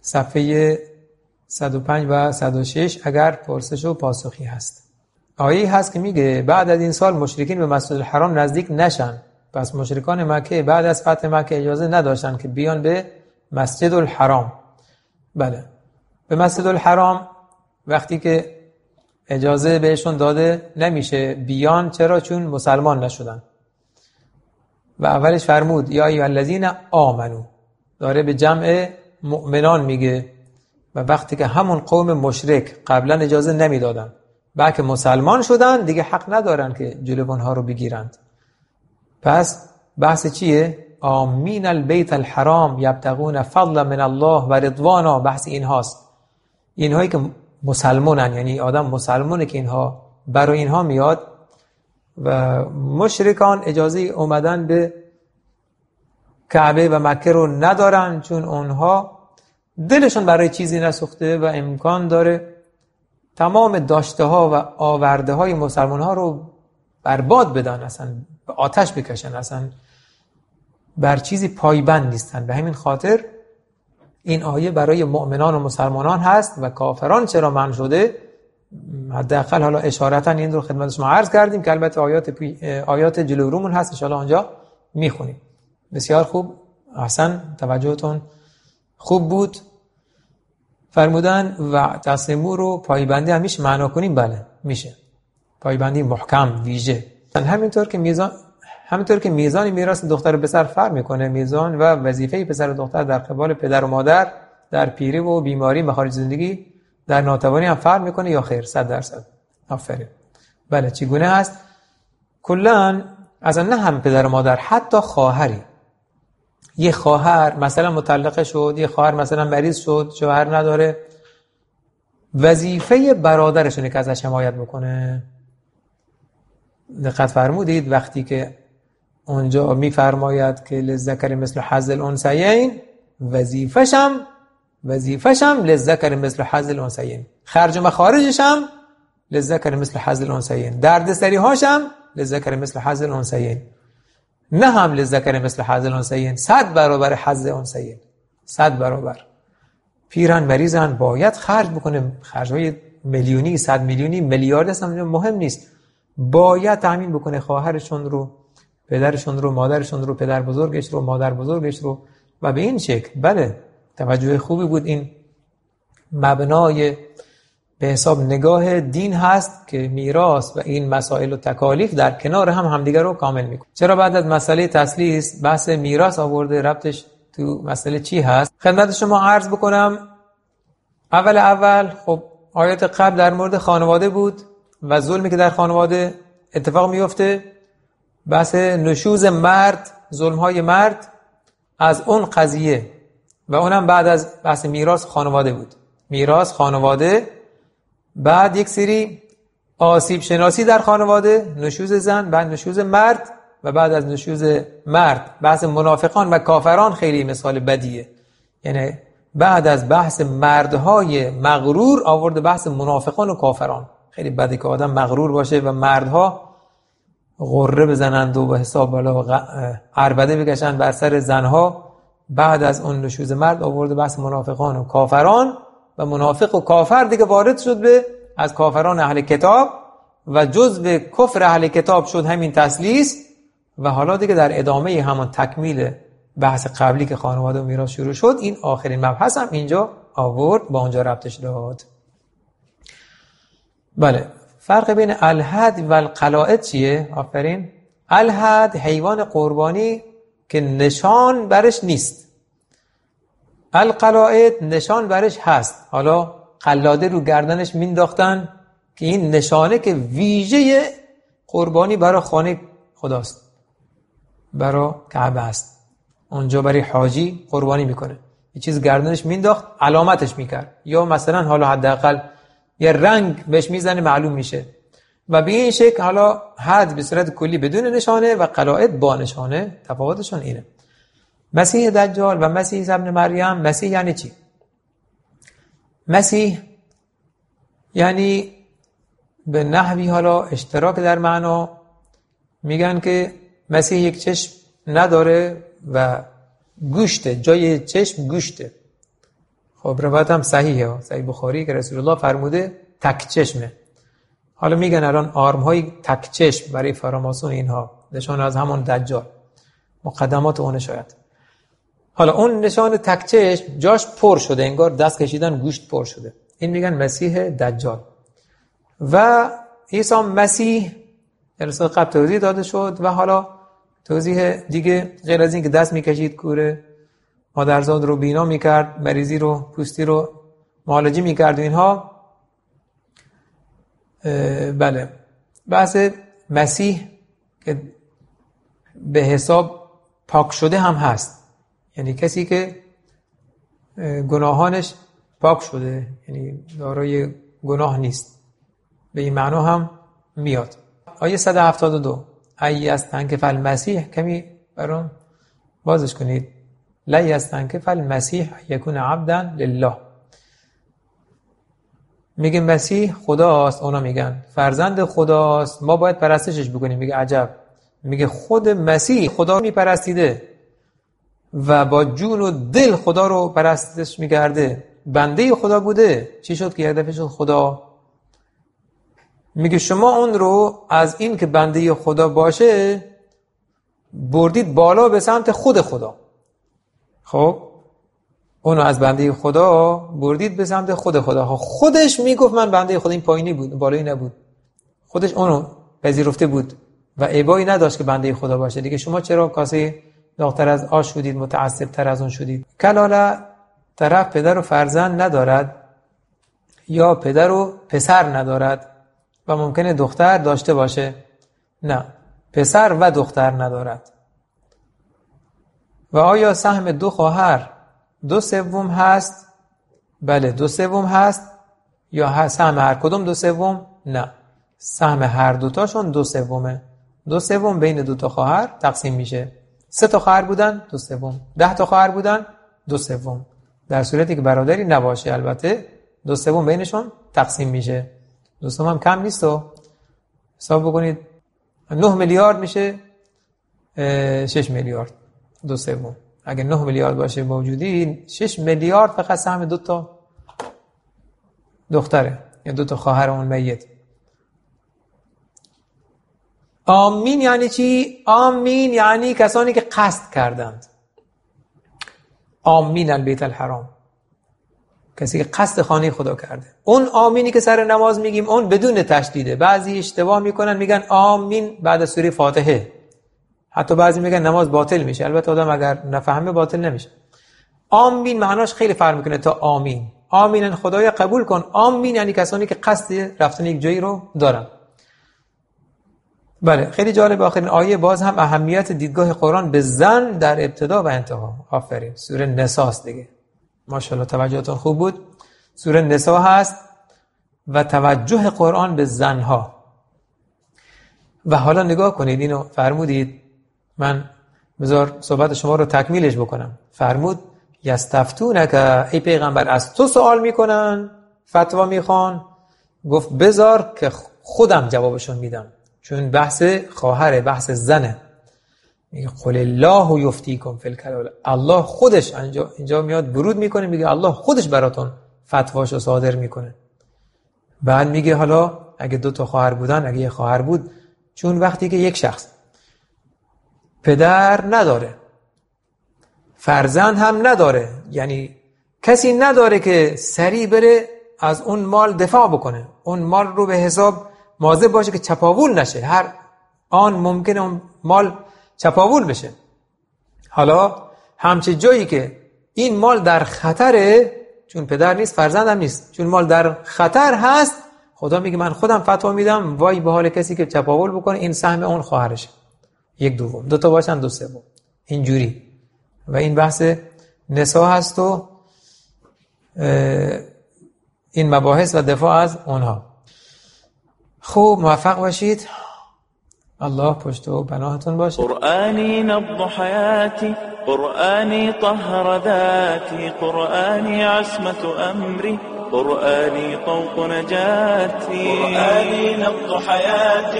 صفحه 105 و 106 اگر پرسش و پاسخی هست. آیه هست که میگه بعد از این سال مشرکین به مسجد الحرام نزدیک نشن. پس مشرکان مکه بعد از فتح مکه اجازه نداشتن که بیان به مسجد الحرام. بله، به مسجد الحرام وقتی که اجازه بهشون داده نمیشه بیان. چرا؟ چون مسلمان نشدن. و اولش فرمود یا ایها الذین آمنو، داره به جمع مؤمنان میگه. و وقتی که همون قوم مشرک قبلا اجازه نمیدادن، بعد که مسلمان شدن دیگه حق ندارن که جلو اونها رو بگیرند. پس بحث چیه؟ آمین البیت الحرام یبتغون فضلا من الله و رضوانا. بحث اینهاست، اینهایی که مسلمانن، یعنی آدم مسلمانه که اینها برای اینها میاد. و مشرکان اجازه اومدن به کعبه و مکه رو ندارن، چون اونها دلشون برای چیزی نسوخته و امکان داره تمام داشته ها و آورده های مسلمان ها رو برباد بدن، اصلا به آتش بکشن، اصلا بر چیزی پایبند نیستن. به همین خاطر این آیه برای مؤمنان و مسلمانان هست و کافران چرا منع شده؟ حداقل حالا اشارتا این رو خدمت شما عرض کردیم که البته آیات جلو رومون هست، ان شاء الله اونجا میخونیم. بسیار خوب، احسن، توجهتون خوب بود. فرمودن و تصمیم رو پایبندی هم میشه معنا کنیم؟ بله میشه، پایبندی محکم ویژه. همینطور که میزان میراث دختر و پسر فرق میکنه، میزان و وظیفه پسر و دختر در قبال پدر و مادر در پیری و بیماری و خارج زندگی در ناتوانی هم فرق میکنه یا خیر؟ 100%. آفرین. بله، چگونه هست؟ کلا اصلا نه هم پدر و مادر، حتی خواهری. یه خواهر مثلا مطلقه شد، یه خواهر مثلا مریض شد، شوهر نداره، وظیفه برادرشونه که ازش حمایت بکنه. دقت فرمودید وقتی که اونجا میفرماید که للذکر مثل حظ الانثیین، وظیفه‌شم للذکر مثل حظ الانثیین، خرج و مخارجش هم للذکر مثل حظ الانثیین، دردسری‌هاشم للذکر مثل حظ الانثیین، نه هم للذکر مثل حظ الانثیین، 100 برابر حظ انثیین، 100 برابر. پیرن مریضن باید خرج بکنه، خرج‌های میلیونی، 100 میلیونی، میلیارد اصلا مهم نیست، باید تامین بکنه خواهرشون رو، پدرشون رو، مادرشون رو، پدر بزرگش رو، مادر بزرگش رو. و به این شکل بله، توجه خوبی بود. این مبنای به حساب نگاه دین هست که میراث و این مسائل و تکالیف در کنار هم همدیگر رو کامل میکنه. چرا بعد از مسئله تثلیث بحث میراث آورده؟ ربطش تو مسئله چی هست؟ خدمت شما عرض بکنم. اول خب آیات قبل در مورد خانواده بود و ظلمی که در خانواده اتفاق میفته، بحث نشوز مرد، ظلم‌های مرد از اون قضیه، و اونم بعد از بحث میراث خانواده بود. میراث خانواده، بعد یک سری آسیب شناسی در خانواده، نشوز زن، بعد نشوز مرد، و بعد از نشوز مرد بحث منافقان و کافران. خیلی مثال بدیه، یعنی بعد از بحث مردهای مغرور آورده بحث منافقان و کافران. خیلی بده که آدم مغرور باشه و مردها غره بزنند و به حساب بالا عربده بکشند بر سر زنها. بعد از اون نشوز مرد آورده بحث منافقان و کافران، و منافق و کافر دیگه وارد شد به از کافران اهل کتاب و جزء کفر اهل کتاب شد همین تثلیث. و حالا دیگه در ادامه همون تکمیل بحث قبلی که خانواده و میراث شروع شد، این آخرین مبحث هم اینجا آورد، با اونجا ربطش داد. بله، فرق بین الحد و القلائد چیه؟ آفرین. الحد حیوان قربانی که نشان برش نیست، القلائد نشان برش هست. حالا قلاده رو گردنش مینداختن که این نشانه که ویژه قربانی برای خانه خداست، برای کعبه است. اونجا برای حاجی قربانی میکنه، یه چیز گردنش مینداخت علامتش میکرد، یا مثلا حالا حداقل یه رنگ بهش میزنه معلوم میشه. و به این شکل حالا حد به صورت کلی بدون نشانه و قلائد با نشانه. تفاوتشون اینه. مسیح دجال و مسیح ابن مریم. مسیح یعنی چی؟ مسیح یعنی به نحوی حالا اشتراک در معنا، میگن که مسیح یک چشم نداره و گوشته، جای چشم گوشته. خب روایت هم صحیحه، صحیح بخاری که رسول الله فرموده تک چشمه. حالا میگن الان آرم های تک چشم برای فراماسون اینها نشان از همون دجال، مقدمات اون شاید. حالا اون نشان تک چشم جاش پر شده، انگار دست کشیدن گوشت پر شده، این میگن مسیح دجال. و عیسی مسیح جلسه قبل توضیح داده شد و حالا توضیح دیگه غیر از این که دست میکشید کوره مادرزاد رو بینا میکرد، مریضی رو پوستی رو معالجه میکرد و اینها. بله بحث مسیح که به حساب پاک شده هم هست، یعنی کسی که گناهانش پاک شده، یعنی دارای گناه نیست، به این معنا هم میاد. آیه 172 ای یستنکف المسیح، کمی برام بازش کنید. لا یستنکف المسیح یکون عبدا لله. میگه مسیح خداست، اونا میگن فرزند خداست، ما باید پرستشش بکنیم. میگه عجب، میگه خود مسیح خدا رو میپرستیده و با جون و دل خدا رو پرستش میکرده، بنده خدا بوده، چی شد که یک دفعه شد خدا؟ میگه شما اون رو از این که بنده خدا باشه بردید بالا به سمت خود خدا. خب اونو از بنده خدا بردید به سمت خود خدا. خودش میگفت من بنده خدا، این پایینی بود، بالایی نبود، خودش اونو پذیرفته بود و ابایی نداشت که بنده خدا باشه. دیگه شما چرا کاسه داغ‌تر از آش شدید، متعصب تر از اون شدید؟ کلاله طرف پدر و فرزند ندارد یا پدر و پسر ندارد و ممکنه دختر داشته باشه، نه، پسر و دختر ندارد. و آیا سهم دو خواهر 2/3 هست؟ بله 2/3 هست. یا سهم هر کدوم 2/3؟ نه، سهم هر دوتاشون 2/3. 2/3 بین 2 تا خواهر تقسیم میشه. 3 تا خواهر بودن 2/3، 10 تا خواهر بودن 2/3. در صورتی که برادری نباشه البته 2/3 بینشون تقسیم میشه. 2/3 هم کم نیست. و حساب بکنید 9 میلیارد میشه 6 میلیارد 2/3. اگه 9 میلیارد باشه موجودی، 6 میلیارد فقط سهم 2 تا دختره یا 2 تا خواهر اون میت. آمین یعنی چی؟ آمین یعنی کسانی که قصد کردند. آمین البیت الحرام، کسی که قصد خانه خدا کرده. اون آمینی که سر نماز میگیم اون بدون تشدیده. بعضی اشتباه میکنن میگن آمین بعد از سوره فاتحه، حتی بعضی میگن نماز باطل میشه. البته آدم اگر نفهمه باطل نمیشه. آمین معناش خیلی فرق میکنه تا آمین. آمین خدایا قبول کن. آمین یعنی کسانی که قصد رفتن یک جایی رو دارن. بله خیلی جالب. آخرین آیه باز هم اهمیت دیدگاه قرآن به زن در ابتدا و انتها. آفرین، سوره نساء است دیگه. ماشاءالله توجهتون خوب بود. سوره نساء هست و توجه قرآن به زنها. و حالا نگاه کنید، اینو فرمودید، من بذار صحبت شما رو تکمیلش بکنم. فرمود یستفتونک، ای پیغمبر از تو سوال میکنن، فتوا میخوان. گفت بذار که خودم جوابشون میدم، چون بحث خواهره، بحث زنه. میگه قل الله یفتیکم فی الکلاله، الله خودش اینجا میاد ورود میکنه، میگه الله خودش براتون فتواشو صادر میکنه. بعد میگه حالا اگه 2 تا خواهر بودن، اگه 1 خواهر بود، چون وقتی که یک شخص پدر نداره، فرزند هم نداره، یعنی کسی نداره که سریع بره از اون مال دفاع بکنه، اون مال رو به حساب مواظب باشه که چپاول نشه، هر آن ممکنه اون مال چپاول بشه. حالا همچه جایی که این مال در خطره، چون پدر نیست فرزند هم نیست، چون مال در خطر هست، خدا میگه من خودم فتوا میدم، وای به حال کسی که چپاول بکنه، این سهم اون خواهرشه. 1/2، 2 تا باشن 2/3 اینجوری. و این بحث نساء هست و این مباحث و دفاع از اونها. خوب موفق باشید. الله پشت و پناهتون باشه. قرآنی نبض حیاتی، قرآنی طهر ذاتی، قرآنی عصمت امری، قرآنی طوق نجاتی، قرآنی نبض حیاتی.